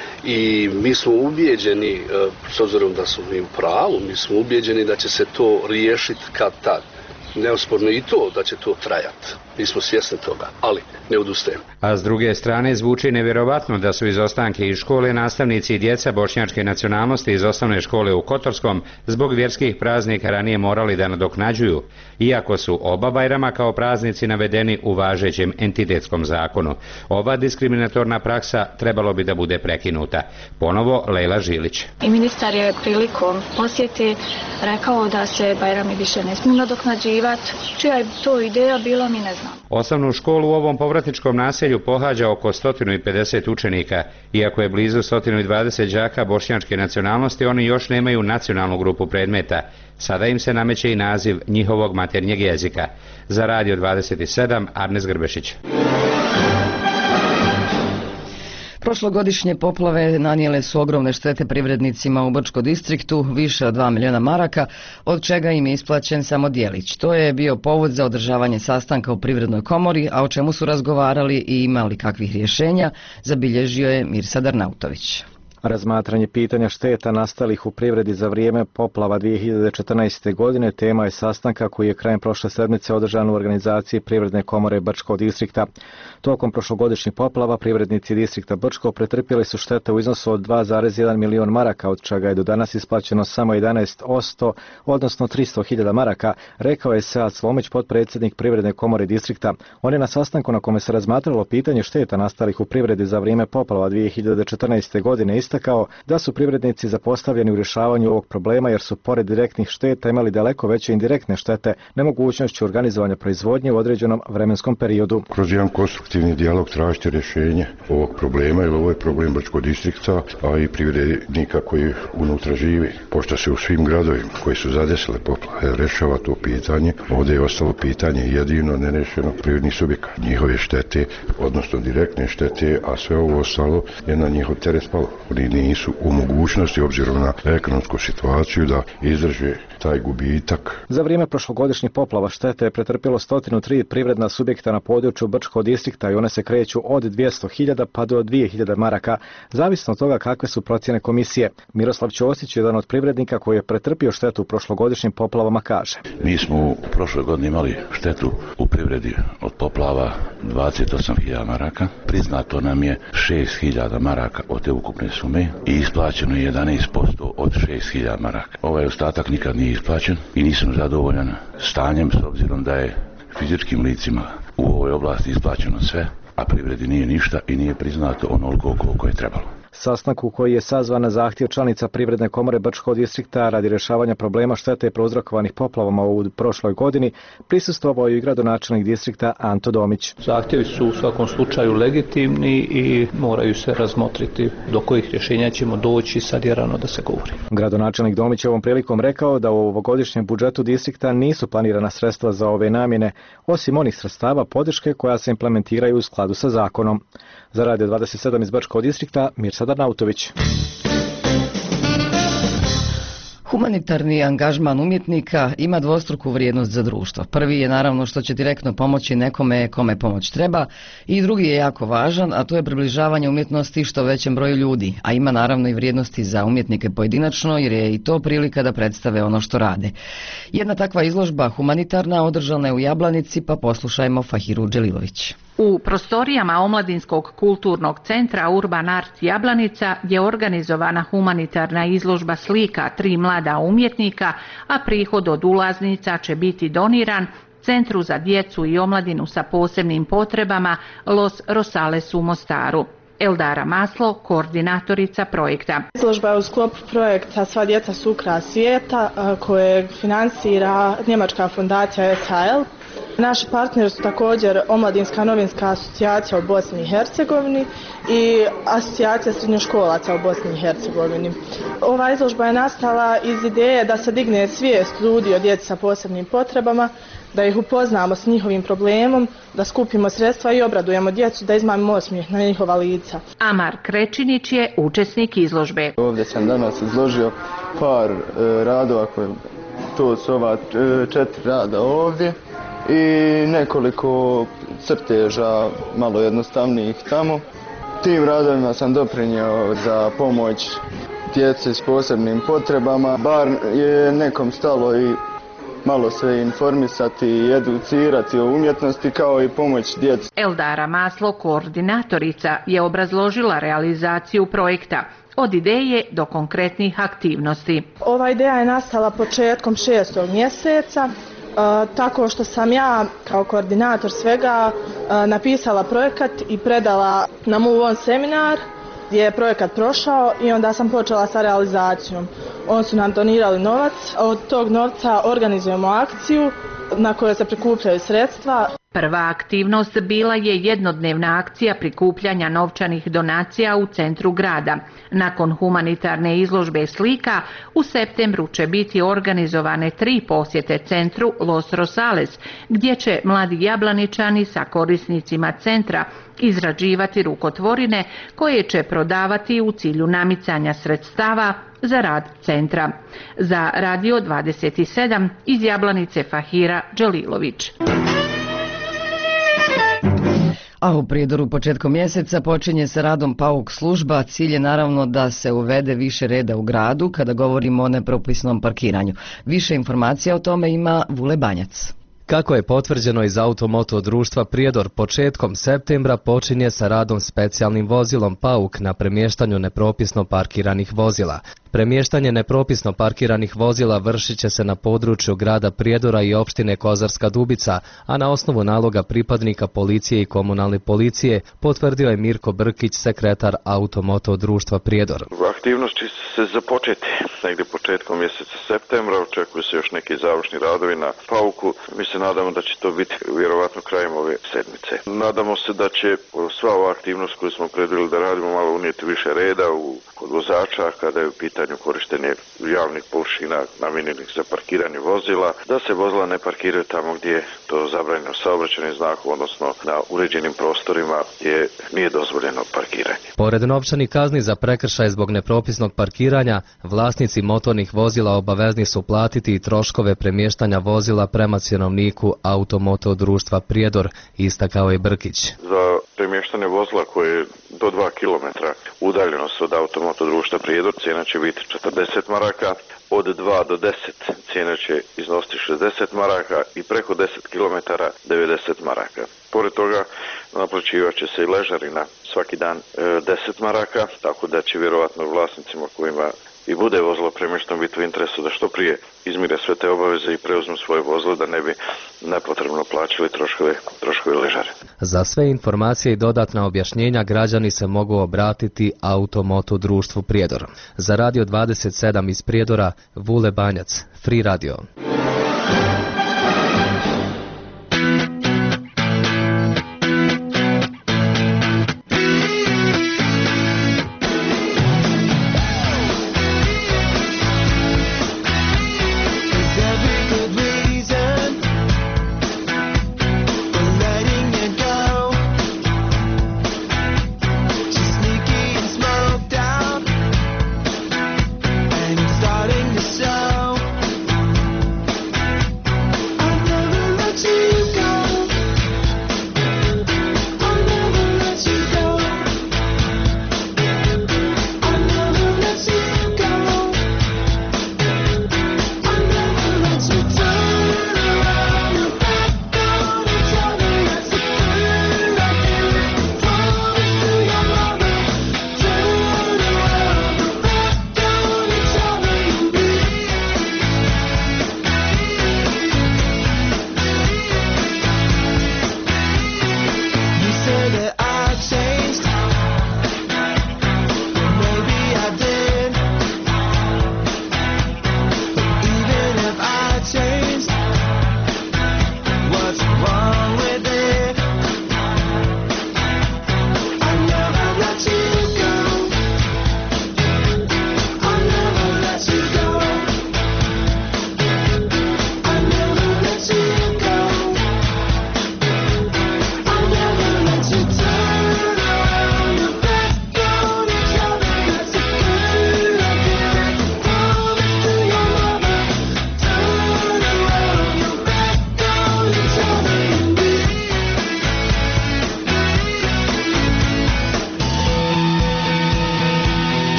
I mi smo ubijeđeni, s obzirom da smo mi u pravu, mi smo ubijeđeni da će se to riješiti kad tad. Neosporno i to da će to trajati. Mi smo svjesni toga, ali ne odustajemo. A s druge strane zvuči nevjerovatno da su izostanke iz škole nastavnici i djeca bošnjačke nacionalnosti iz osnovne škole u Kotorskom zbog vjerskih praznika ranije morali da nadoknađuju, iako su oba Bajrama kao praznici navedeni u važećem entitetskom zakonu. Ova diskriminatorna praksa trebalo bi da bude prekinuta. Ponovo Lejla Žilić. I ministar je prilikom posjete rekao da se Bajrami više ne smiju nadoknađivati. Čija je to ideja bila, mi ne znam. Osnovnu školu u ovom povratničkom naselju pohađa oko 150 učenika. Iako je blizu 120 đaka bošnjačke nacionalnosti, oni još nemaju nacionalnu grupu predmeta. Sada im se nameće i naziv njihovog maternjeg jezika. Za Radio 27, Arnes Grbešić. Prošlogodišnje poplave nanijele su ogromne štete privrednicima u Brčko distriktu, više od 2 milijuna maraka, od čega im je isplaćen samo djelić. To je bio povod za održavanje sastanka u Privrednoj komori, a o čemu su razgovarali i imali kakvih rješenja, zabilježio je Mirsad Arnautović. Razmatranje pitanja šteta nastalih u privredi za vrijeme poplava 2014. godine tema je sastanka koji je krajem prošle sedmice održan u organizaciji Privredne komore Brčkog distrikta. Tokom prošlogodišnjih poplava privrednici distrikta Brčko pretrpjeli su štete u iznosu od 2,1 milion maraka, od čega je do danas isplaćeno samo 11%, odnosno 300.000 maraka, rekao je Sead Slomić, potpredsjednik Privredne komore distrikta. On je na sastanku na kome se razmatralo pitanje šteta nastalih u privredi za vrijeme poplava 2014. godine istakao da su privrednici zapostavljeni u rješavanju ovog problema jer su pored direktnih šteta imali daleko veće indirektne štete nemogućnošću organizovanja proizvodnje u određenom vremenskom periodu. Kroz jedan konstruktivni dijalog tražiti rješenje ovog problema, jer ovo je problem Brčkog distrikta, a i privrednika koji unutra živi. Pošto se u svim gradovima koji su zadesile poplave rješava to pitanje, ovdje je ostalo pitanje jedino nerešeno privrednih subjekata. Njihove štete, odnosno direktne štete, a sve ovo ostalo je na njihov teret spalo. Oni nisu u mogućnosti, obzirom na ekonomsku situaciju, da izdrže taj gubitak. Za vrijeme prošlogodišnjih poplava štete je pretrpjelo 103 privredna subjekta na području Brčkog distrikta i one se kreću od 200.000 pa do 2.000 maraka, zavisno od toga kakve su procjene komisije. Miroslav Ćosić, jedan od privrednika koji je pretrpio štetu u prošlogodišnjim poplavama, kaže. Mi smo u prošloj godini imali štetu u privredi od poplava 28.000 maraka. Priznato nam je 6.000 maraka od te ukupne sume i isplaćeno je 11% od 6.000 maraka. Ovaj ostatak nikad nije isplaćen i nisam zadovoljan stanjem, s obzirom da je fizičkim licima u ovoj oblasti isplaćeno sve, a privredi nije ništa i nije priznato onoliko koliko je trebalo. Sastanku koji je sazvan na zahtjev članica Privredne komore Brčkog distrikta radi rješavanja problema štete prouzrokovanih poplavama u prošloj godini prisustvovao je i gradonačelnik distrikta Anto Domić. Zahtjevi su u svakom slučaju legitimni i moraju se razmotriti do kojih rješenja ćemo doći, sad je rano da se govori. Gradonačelnik Domić je ovom prilikom rekao da u ovogodišnjem budžetu distrikta nisu planirana sredstva za ove namjene, osim onih sredstava podrške koja se implementiraju u skladu sa zakonom. Za Radio 27 iz Brčkog distrikta, Mirsad Arnautović. Humanitarni angažman umjetnika ima dvostruku vrijednost za društvo. Prvi je naravno što će direktno pomoći nekome kome pomoć treba i drugi je jako važan, a to je približavanje umjetnosti što većem broju ljudi, a ima naravno i vrijednosti za umjetnike pojedinačno jer je i to prilika da predstave ono što rade. Jedna takva izložba humanitarna održana je u Jablanici, pa poslušajmo Fahiru Đelilović. U prostorijama Omladinskog kulturnog centra Urban Art Jablanica je organizovana humanitarna izložba slika 3 mlada umjetnika, a prihod od ulaznica će biti doniran Centru za djecu i omladinu sa posebnim potrebama Los Rosales u Mostaru. Eldara Maslo, koordinatorica projekta. Izložba je u sklopu projekta Sva djeca su ukras svijeta koje financira njemačka fondacija SHL. Naši partneri su također Omladinska novinska asocijacija u Bosni i Hercegovini i asocijacija srednjoškolaca u Bosni i Hercegovini. Ova izložba je nastala iz ideje da se digne svijest ljudi o djeci sa posebnim potrebama, da ih upoznamo s njihovim problemom, da skupimo sredstva i obradujemo djecu, da izmamimo osmijeh na njihova lica. Amar Krečinić je učesnik izložbe. Ovdje sam danas izložio par radova, to su ova 4 rada ovdje i nekoliko crteža malo jednostavnijih tamo. Tim radovima sam doprinio za pomoć djeci s posebnim potrebama, bar je nekom stalo i malo se informisati i educirati o umjetnosti kao i pomoć djeci. Eldara Maslo, koordinatorica, je obrazložila realizaciju projekta od ideje do konkretnih aktivnosti. Ova ideja je nastala početkom 6. mjeseca, tako što sam ja kao koordinator svega napisala projekat i predala na MUVON seminar gdje je projekat prošao i onda sam počela sa realizacijom. Oni su nam donirali novac, od tog novca organizujemo akciju na kojoj se prikupljaju sredstva. Prva aktivnost bila je jednodnevna akcija prikupljanja novčanih donacija u centru grada. Nakon humanitarne izložbe slika, u septembru će biti organizovane 3 posjete centru Los Rosales, gdje će mladi Jablaničani sa korisnicima centra izrađivati rukotvorine koje će prodavati u cilju namicanja sredstava za rad centra. Za Radio 27 iz Jablanice Fahira Đelilović. A u Prijedoru početkom mjeseca počinje se radom PAUK služba. Cilj je naravno da se uvede više reda u gradu kada govorimo o nepropisnom parkiranju. Više informacija o tome ima Vule Banjac. Kako je potvrđeno iz Automoto društva Prijedor, početkom septembra počinje sa radom specijalnim vozilom PAUK na premještanju nepropisno parkiranih vozila. Premještanje nepropisno parkiranih vozila vršit će se na području grada Prijedora i opštine Kozarska Dubica, a na osnovu naloga pripadnika policije i komunalne policije, potvrdio je Mirko Brkić, sekretar Automoto društva Prijedor. Aktivnosti će se započeti negdje početkom mjeseca septembra, očekuju se još neki završni radovi na PAUK-u. Mi se nadamo da će to biti vjerovatno krajem ove sedmice. Nadamo se da će sva ova aktivnost koju smo predvidjeli da radimo malo unijeti više reda kod vozača kada je u pitanju korištenje javnih površina namijenjenih za parkiranje vozila, da se vozila ne parkiraju tamo gdje je to zabranjeno saobraćajnim znakom, odnosno na uređenim prostorima gdje nije dozvoljeno parkiranje. Pored novčanih kazni za prekršaj zbog nepropisnog parkiranja, vlasnici motornih vozila obavezni su platiti i troškove premještanja vozila prema cjenovniku Automoto društva Prijedor, istakao je Brkić. Za premještanje vozila koje je do 2 km udaljenost od Automoto društva Prijedor cijena će biti 40 maraka, od 2 do 10 cijena će iznositi 60 maraka i preko 10 km 90 maraka. Pored toga naplaćivat će se i ležarina svaki dan 10 maraka, tako da će vjerovatno vlasnicima kojima i bude vozilo premješteno biti u interesu da što prije izmire sve te obaveze i preuzmu svoje vozilo da ne bi nepotrebno plaćali troškove ležare. Za sve informacije i dodatna objašnjenja građani se mogu obratiti Automoto društvu Prijedor. Za Radio 27 iz Prijedora, Vule Banjac, Free Radio. Starting to show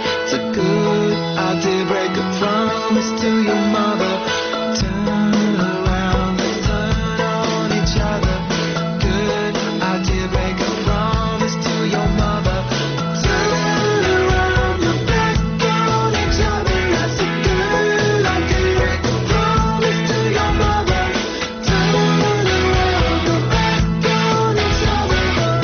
So good, I did break a promise to your mother. Turn around, let's turn on each other. Good, I did break a promise to your mother. Turn around, look back on each other. I said good, I did break a promise to your mother. Turn around, look back on each other.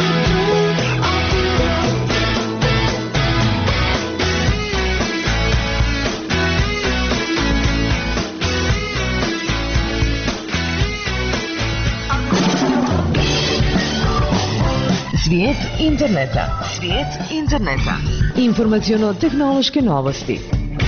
Svijet interneta. Svijet interneta. Informaciono-tehnološke novosti.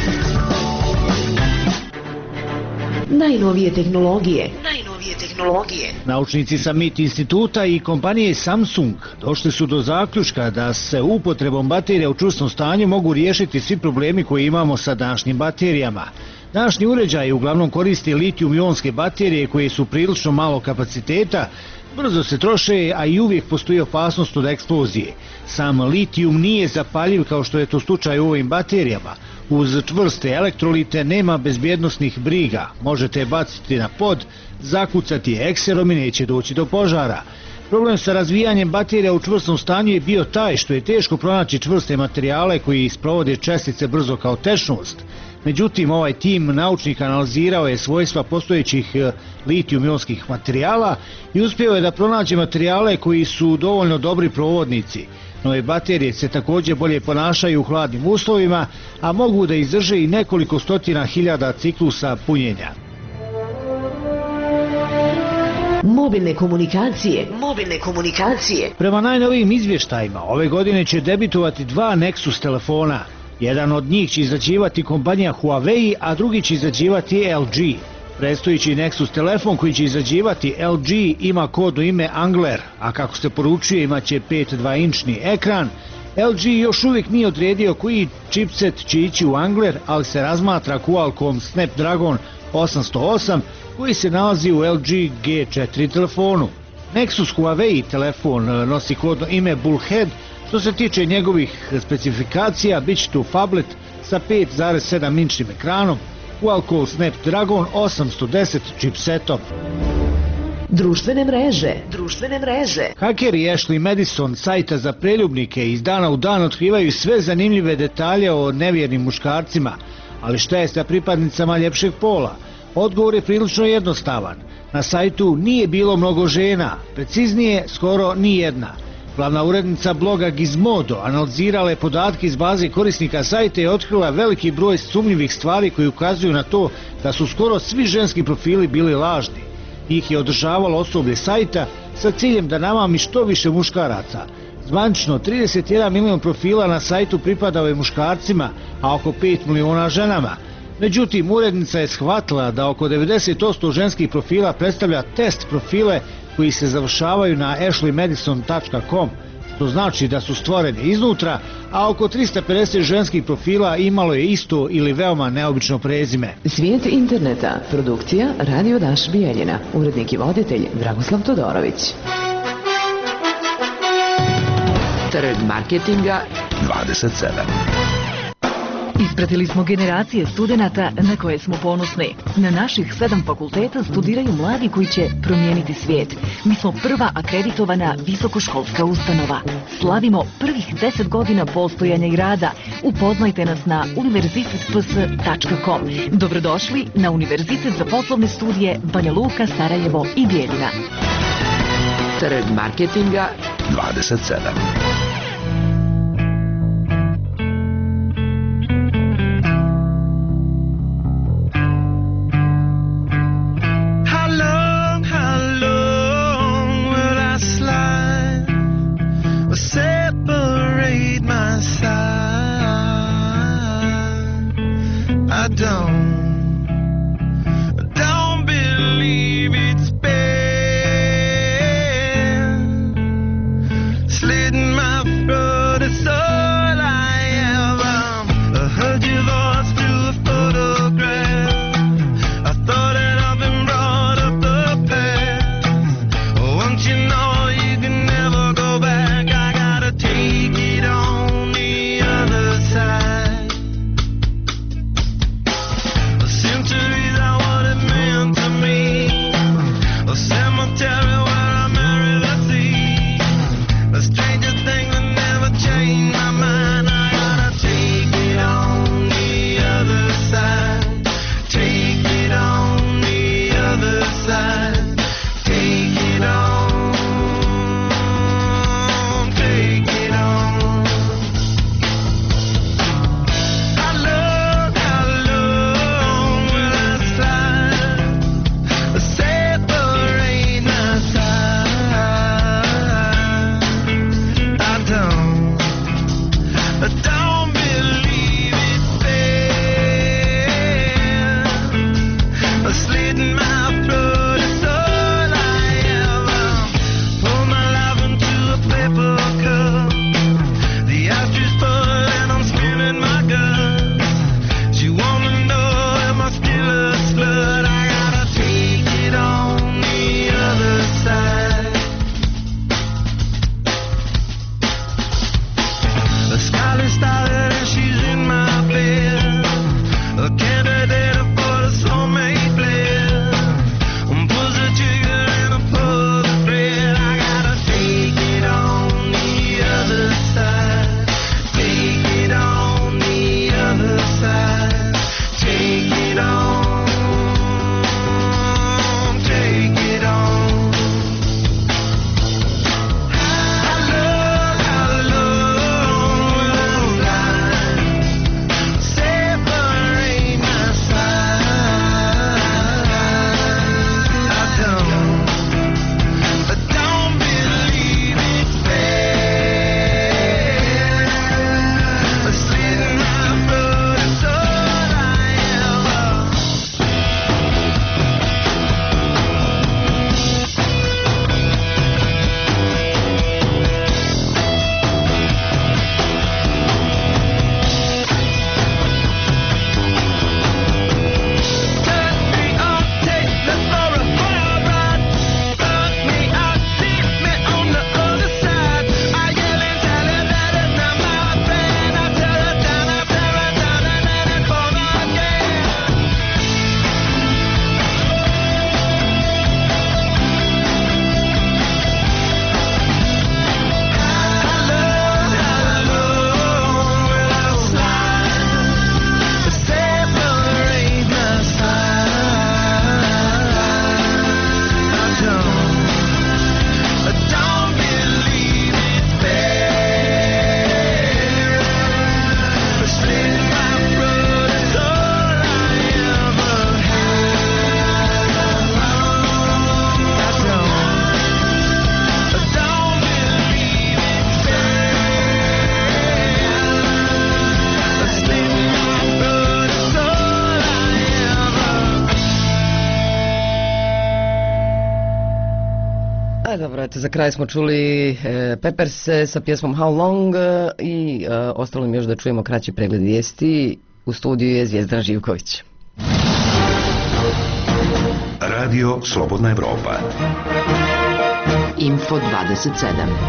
Najnovije tehnologije. Naučnici sa MIT instituta i kompanije Samsung došli su do zaključka da se upotrebom baterija u čvrstom stanju mogu riješiti svi problemi koje imamo sa današnjim baterijama. Današnji uređaji uglavnom koriste litijum-ionske baterije koje su prilično malo kapaciteta, brzo se troše, a i uvijek postoji opasnost od eksplozije. Sam litijum nije zapaljiv kao što je to slučaj u ovim baterijama. Uz čvrste elektrolite nema bezbjednosnih briga. Možete je baciti na pod, zakucati je ekserom i neće doći do požara. Problem sa razvijanjem baterija u čvrstom stanju je bio taj što je teško pronaći čvrste materijale koji sprovode čestice brzo kao tečnost. Međutim, ovaj tim naučnika analizirao je svojstva postojećih litijum-ionskih materijala i uspio je da pronađe materijale koji su dovoljno dobri provodnici. Nove baterije se također bolje ponašaju u hladnim uslovima, a mogu da izdrže i nekoliko stotina hiljada ciklusa punjenja. Mobilne komunikacije. Prema najnovijim izvještajima, ove godine će debitovati 2 Nexus telefona. Jedan od njih će izrađivati kompanija Huawei, a drugi će izrađivati LG. Predstojeći Nexus telefon koji će izrađivati LG ima kodno ime Angler, a kako se poručuje imaće 5,2-inčni ekran. LG još uvijek nije odredio koji chipset će ići u Angler, ali se razmatra Qualcomm Snapdragon 808 koji se nalazi u LG G4 telefonu. Nexus Huawei telefon nosi kodno ime Bullhead. Što se tiče njegovih specifikacija, bit će tu phablet sa 5,7-inčnim ekranom, Qualcomm Snapdragon 810 chipsetom. Društvene mreže. Hakeri Ashley Madison sajta za preljubnike iz dana u dan otkrivaju sve zanimljive detalje o nevjernim muškarcima, ali šta je sa pripadnicama ljepšeg pola? Odgovor je prilično jednostavan. Na sajtu nije bilo mnogo žena, preciznije skoro ni jedna. Glavna urednica bloga Gizmodo analizirala je podatke iz baze korisnika sajta i otkrila veliki broj sumnjivih stvari koji ukazuju na to da su skoro svi ženski profili bili lažni. Njih je održavalo osoblje sajta sa ciljem da namami što više muškaraca. Zvanično 31 milion profila na sajtu pripadao je muškarcima, a oko 5 miliona ženama. Međutim, urednica je shvatila da oko 90% ženskih profila predstavlja test profile koji se završavaju na ashleymadison.com, što znači da su stvoreni iznutra, a oko 350 ženskih profila imalo je isto ili veoma neobično prezime. Svijet interneta. Produkcija Radio Daš Bijeljina. Urednik i voditelj Dragoslav Todorović. Trg marketinga 27. Ispratili smo generacije studenata na koje smo ponosni. Na naših 7 fakulteta studiraju mladi koji će promijeniti svijet. Mi smo prva akreditovana visokoškolska ustanova. Slavimo prvih 10 godina postojanja i rada. Upoznajte nas na univerzitetps.com. Dobrodošli na Univerzitet za poslovne studije Banja Luka, Sarajevo i Bijeljina. Trg marketinga 27. Separate my side. I don't believe it's been slitting my throat. It's all I ever heard your voice through a photograph. I thought that I've been brought up the past. Once you know you can never go back. Take it on the other side. dobro, eto, za kraj smo čuli Pepperse sa pjesmom How Long i ostalo mi još da čujemo kraći pregled vijesti. U studiju je Zvijezdan Živković. Radio Slobodna Evropa. Info 27.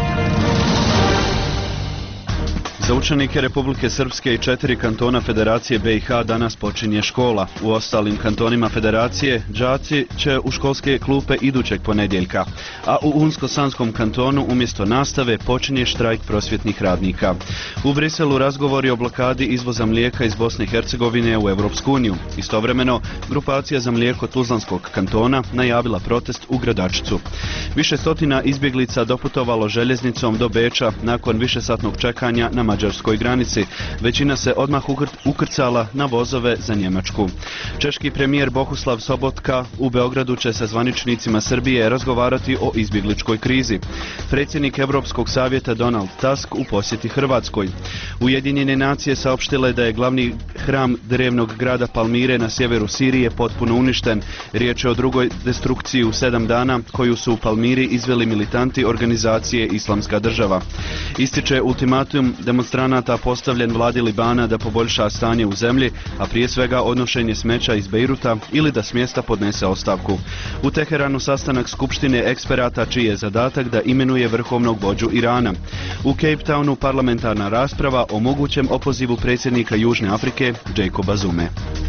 Za učenike Republike Srpske i 4 kantona Federacije BiH danas počinje škola. U ostalim kantonima Federacije đaci će u školske klupe idućeg ponedjeljka, a u Unsko-Sanskom kantonu umjesto nastave počinje štrajk prosvjetnih radnika. U Briselu razgovori o blokadi izvoza mlijeka iz Bosne i Hercegovine u Europsku uniju. Istovremeno, grupacija za mlijeko Tuzlanskog kantona najavila protest u Gradačcu. Više stotina izbjeglica doputovalo željeznicom do Beča nakon višesatnog čekanja na mađarskoj granici. Većina se odmah ukrcala na vozove za Njemačku. Češki premijer Bohuslav Sobotka u Beogradu će sa zvaničnicima Srbije razgovarati o izbjegličkoj krizi. Predsjednik Europskog savjeta Donald Tusk u posjeti Hrvatskoj. Ujedinjene nacije saopštile da je glavni hram drevnog grada Palmire na sjeveru Sirije potpuno uništen. Riječ je o drugoj destrukciji u 7 dana koju su u Palmiri izveli militanti organizacije Islamska država. Ističe ultimatum demonstranata postavljen vladi Libana da poboljša stanje u zemlji, a prije svega odnošenje smeća iz Bejruta ili da s mjesta podnese ostavku. U Teheranu sastanak skupštine eksperata čiji je zadatak da imenuje vrhovnog vođu Irana. U Cape Townu parlamentarna rasprava o mogućem opozivu predsjednika Južne Afrike Jacoba Zume.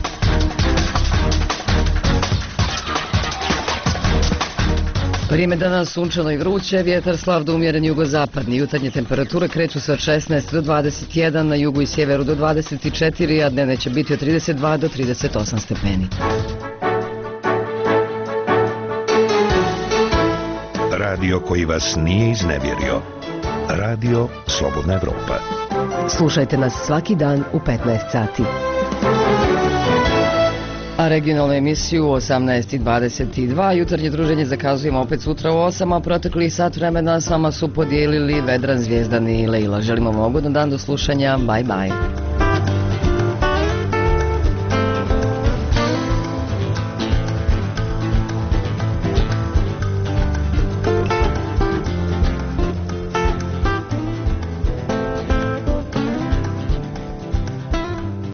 Vrijeme danas sunčano i vruće, vjetar slab do umjeren jugozapadni. Jutarnje temperature kreću se od 16 do 21, na jugu i sjeveru do 24, a dnevne će biti od 32 do 38 stepeni. Radio koji vas nije iznevjerio. Radio Slobodna Evropa. Slušajte nas svaki dan u 15 sati. A regionalnu emisiju u 18:22, jutarnje druženje zakazujemo opet sutra u 8, a proteklih sat vremena s vama su podijelili Vedran, Zvijezdan i Leila. Želimo vam ugodan dan, do slušanja, bye bye.